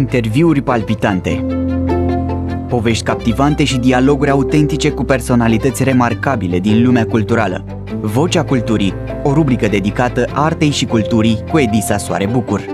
Interviuri palpitante, povești captivante și dialoguri autentice cu personalități remarcabile din lumea culturală. Vocea Culturii, o rubrică dedicată artei și culturii cu Edisa Soare Bucur.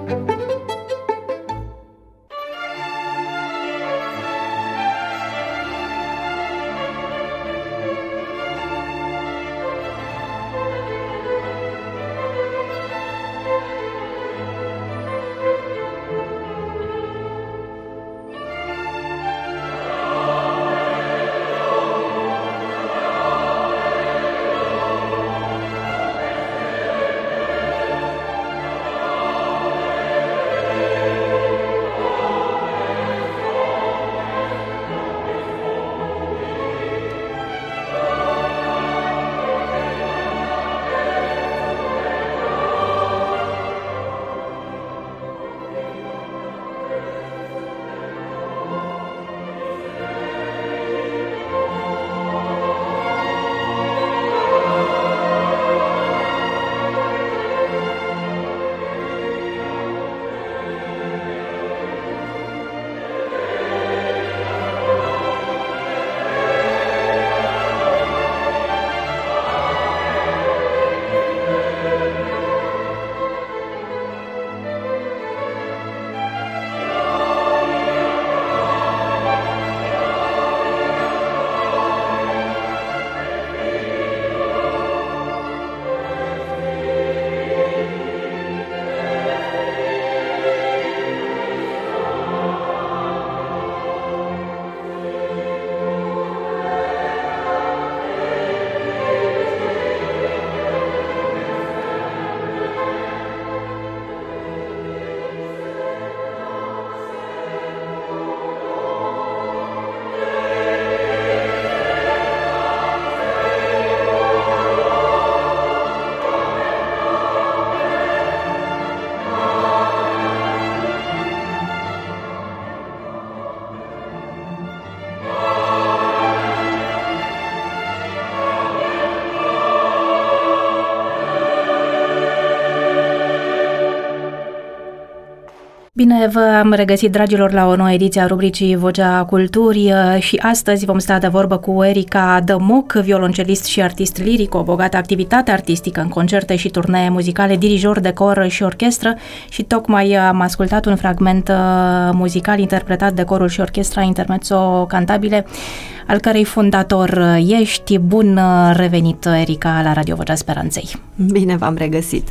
Bine v-am regăsit, dragilor, la o nouă ediție a rubricii Vocea Culturii și astăzi vom sta de vorbă cu Erica Dămoc, violoncelist și artist liric, o bogată activitate artistică în concerte și turnee muzicale, dirijor de cor și orchestră și tocmai am ascultat un fragment muzical interpretat de corul și orchestra Intermezzo Cantabile, al cărei fondator ești. Bun revenit, Erica, la Radio Vocea Speranței. Bine v-am regăsit!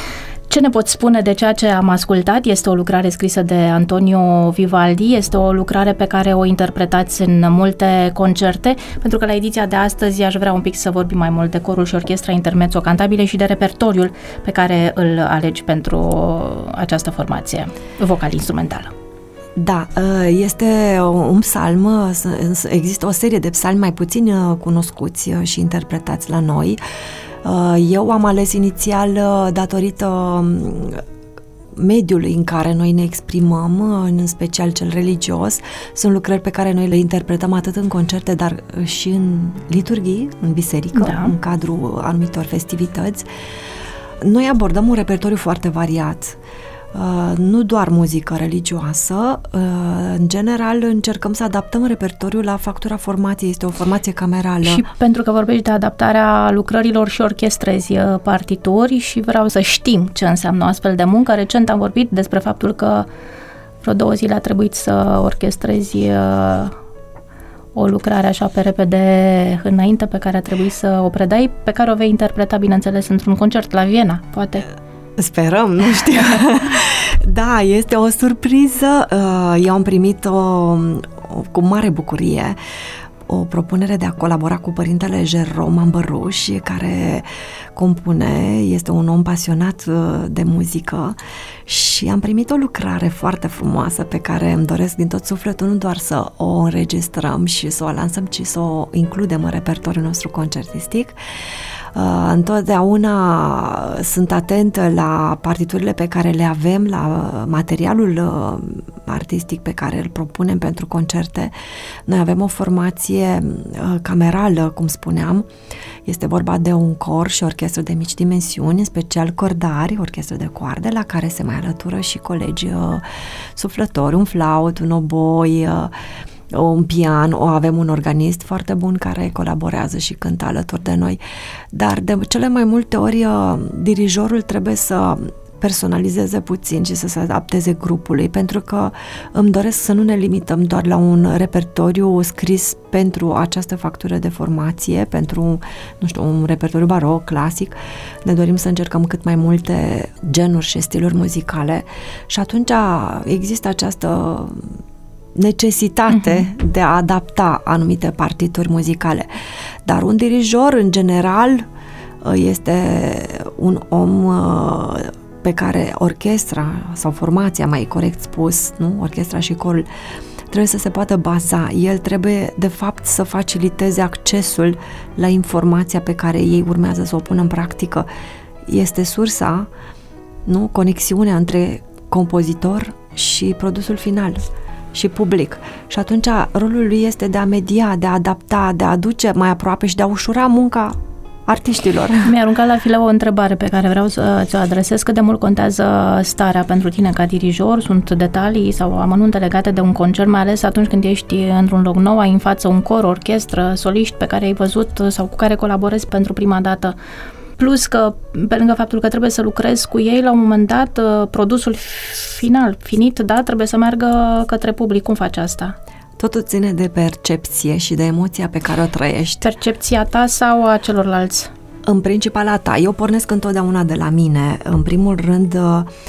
Ce ne poți spune de ceea ce am ascultat? Este o lucrare scrisă de Antonio Vivaldi, este o lucrare pe care o interpretați în multe concerte, pentru că la ediția de astăzi aș vrea un pic să vorbim mai mult de corul și orchestra Intermezzo Cantabile și de repertoriul pe care îl alegi pentru această formație vocal-instrumentală. Da, este un psalm, există o serie de psalmi mai puțin cunoscuți și interpretați la noi. Eu am ales inițial datorită mediului în care noi ne exprimăm, în special cel religios. Sunt lucrări pe care noi le interpretăm atât în concerte, dar și în liturghii, în biserică, da, în cadrul anumitor festivități. Noi abordăm un repertoriu foarte variat. Nu doar muzică religioasă, în general încercăm să adaptăm repertoriul la factura formației, este o formație camerală. Și pentru că vorbești de adaptarea lucrărilor și orchestrezi partituri și vreau să știm ce înseamnă o astfel de muncă. Recent am vorbit despre faptul că vreo 2 zile a trebuit să orchestrezi o lucrare așa pe repede înainte, pe care a trebuit să o predai, pe care o vei interpreta, bineînțeles, într-un concert la Viena, poate. Sperăm, nu știu. Da, este o surpriză. Eu am primit cu mare bucurie o propunere de a colabora cu părintele Jerome Ambăruș, care compune, este un om pasionat de muzică și am primit o lucrare foarte frumoasă pe care îmi doresc din tot sufletul nu doar să o înregistrăm și să o lansăm, ci să o includem în repertoriul nostru concertistic. Întotdeauna sunt atentă la partiturile pe care le avem, la materialul artistic pe care îl propunem pentru concerte. Noi avem o formație camerală, cum spuneam, Este vorba de un cor și orchestră de mici dimensiuni, în special cordari, orchestră de coarde, la care se mai alătură și colegi suflători, un flaut, un oboi, un pian, avem un organist foarte bun care colaborează și cântă alături de noi. Dar de cele mai multe ori dirijorul trebuie să personalizeze puțin și să se adapteze grupului, pentru că îmi doresc să nu ne limităm doar la un repertoriu scris pentru această factură de formație, pentru, nu știu, un repertoriu baroc, clasic. Ne dorim să încercăm cât mai multe genuri și stiluri muzicale și atunci există această necesitate de a adapta anumite partituri muzicale. Dar un dirijor, în general, este un om pe care orchestra sau formația, mai corect spus, nu? Orchestra și corul, trebuie să se poată baza. El trebuie, de fapt, să faciliteze accesul la informația pe care ei urmează să o pună în practică. Este sursa, nu? Conexiunea între compozitor și produsul final și public. Și atunci rolul lui este de a media, de a adapta, de a aduce mai aproape și de a ușura munca artiștilor. Mi-a aruncat la fileu o întrebare pe care vreau să ți-o adresez. Cât de mult contează starea pentru tine ca dirijor? Sunt detalii sau amănunte legate de un concert, mai ales atunci când ești într-un loc nou, ai în față un cor, orchestră, soliști pe care ai văzut sau cu care colaborezi pentru prima dată? Plus că, pe lângă faptul că trebuie să lucrezi cu ei, la un moment dat, produsul final, finit, da, trebuie să meargă către public. Cum faci asta? Totul ține de percepție și de emoția pe care o trăiești. Percepția ta sau a celorlalți? În principal a ta. Eu pornesc întotdeauna de la mine. În primul rând,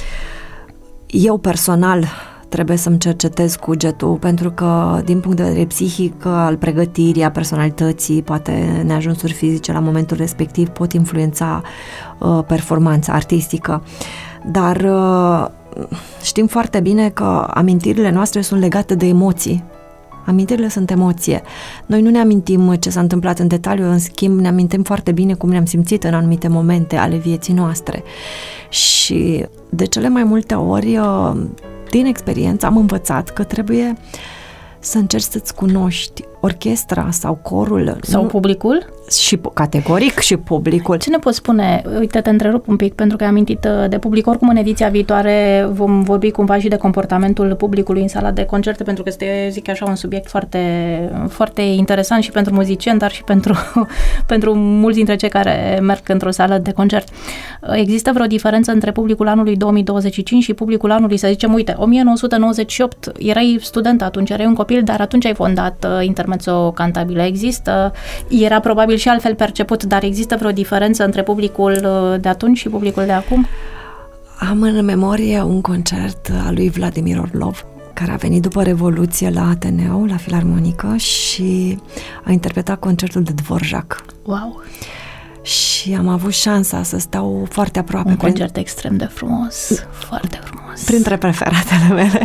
eu personal trebuie să-mi cercetez cugetul, pentru că, din punct de vedere psihic, al pregătirii, a personalității, poate neajunsuri fizice la momentul respectiv pot influența performanța artistică. Dar știm foarte bine că amintirile noastre sunt legate de emoții. Amintirile sunt emoție. Noi nu ne amintim ce s-a întâmplat în detaliu, în schimb ne amintim foarte bine cum ne-am simțit în anumite momente ale vieții noastre. Și de cele mai multe ori, din experiență, am învățat că trebuie să încerci să-ți cunoști orchestra sau corul. Sau publicul? Și categoric și publicul. Ce ne poți spune? Uite, te întrerup un pic pentru că ai amintit de public. Oricum, în ediția viitoare vom vorbi cumva și de comportamentul publicului în sala de concerte, pentru că este, zic așa, un subiect foarte, foarte interesant și pentru muzicieni, dar și pentru mulți dintre cei care merg într-o sală de concert. Există vreo diferență între publicul anului 2025 și publicul anului, să zicem, uite, 1998, erai student atunci, erai un copil, dar atunci ai fondat Intermezzo Cantabile. Există, era probabil și altfel perceput, dar există vreo diferență între publicul de atunci și publicul de acum? Am în memorie un concert al lui Vladimir Orlov, care a venit după Revoluție la Ateneu, la Filarmonică, și a interpretat concertul de Dvorak. Wow! Și am avut șansa să stau foarte aproape. Un concert extrem de frumos, foarte frumos. Printre preferatele mele.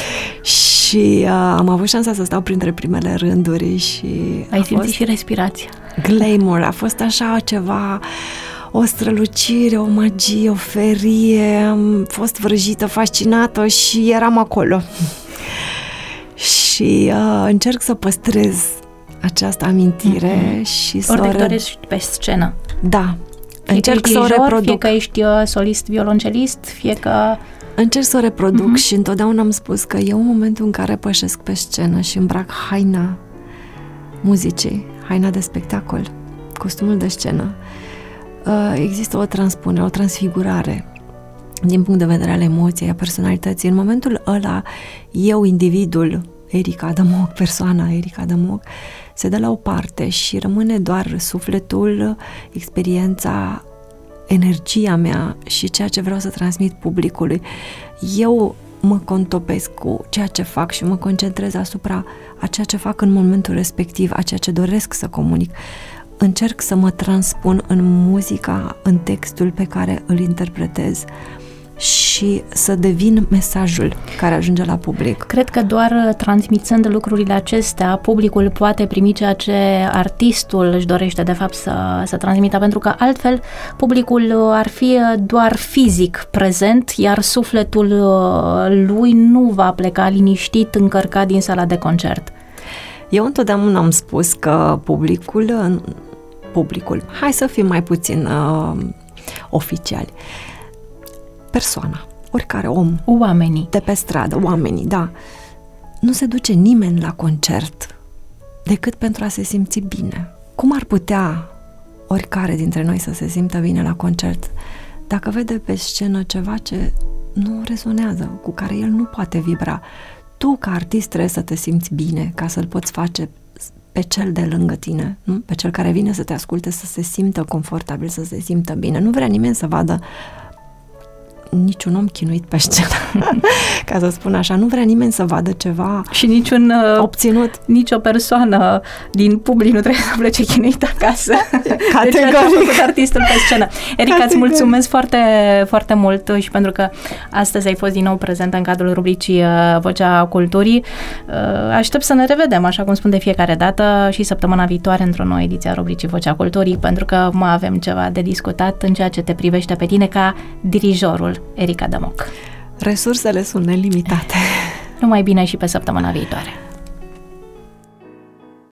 Și am avut șansa să stau printre primele rânduri și... Ai simțit și respirația. Glamour, a fost așa ceva, o strălucire, o magie, o ferie, am fost vrăjită, fascinată și eram acolo. Și încerc să păstrez această amintire și să o reproduci pe scenă. Da, încerc să o reproduc. Fie că ești solist, violoncelist, fie că... Încerc să o reproduc și întotdeauna am spus că eu în momentul în care pășesc pe scenă și îmbrac haina muzicii, haina de spectacol, costumul de scenă, există o transpunere, o transfigurare din punct de vedere al emoției, a personalității. În momentul ăla, eu, individul, Erica Adamoc, persoana Erica Adamoc, se dă la o parte și rămâne doar sufletul, experiența, energia mea și ceea ce vreau să transmit publicului. Eu mă contopesc cu ceea ce fac și mă concentrez asupra a ceea ce fac în momentul respectiv, a ceea ce doresc să comunic. Încerc să mă transpun în muzica, în textul pe care îl interpretez și să devin mesajul care ajunge la public. Cred că doar transmițând lucrurile acestea, publicul poate primi ceea ce artistul își dorește de fapt să transmită, pentru că altfel publicul ar fi doar fizic prezent, iar sufletul lui nu va pleca liniștit, încărcat din sala de concert. Eu întotdeauna am spus că publicul publicul. Hai să fim mai puțin oficiali. Persoana, oricare om. Oamenii. De pe stradă, oamenii, da. Nu se duce nimeni la concert decât pentru a se simți bine. Cum ar putea oricare dintre noi să se simtă bine la concert dacă vede pe scenă ceva ce nu rezonează, cu care el nu poate vibra? Tu, ca artist, trebuie să te simți bine ca să-l poți face pe cel de lângă tine, nu? Pe cel care vine să te asculte, să se simtă confortabil, să se simtă bine. Nu vrea nimeni să vadă niciun om chinuit pe scenă, ca să spun așa. Nu vrea nimeni să vadă ceva și niciun obținut. Nicio persoană din public nu trebuie să plece chinuită acasă. Categoric. Deci a făcut artistul pe scenă. Erica, îți mulțumesc foarte, foarte mult și pentru că astăzi ai fost din nou prezentă în cadrul rubricii Vocea Culturii. Aștept să ne revedem, așa cum spun de fiecare dată, și săptămâna viitoare într-o nouă ediție a rubricii Vocea Culturii, pentru că mai avem ceva de discutat în ceea ce te privește pe tine ca dirijorul Erica Dămoc. Resursele sunt nelimitate. Numai bine și pe săptămâna viitoare.